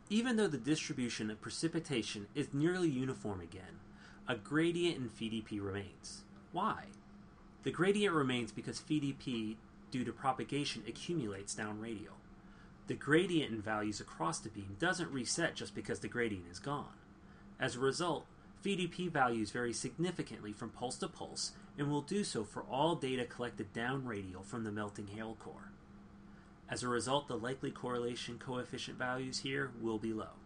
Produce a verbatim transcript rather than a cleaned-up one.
Even though the distribution of precipitation is nearly uniform again, a gradient in phi d P remains. Why? The gradient remains because phi d P, due to propagation, accumulates down radial. The gradient in values across the beam doesn't reset just because the gradient is gone. As a result, phi d P values vary significantly from pulse to pulse and will do so for all data collected down radial from the melting hail core. As a result, the likely correlation coefficient values here will be low.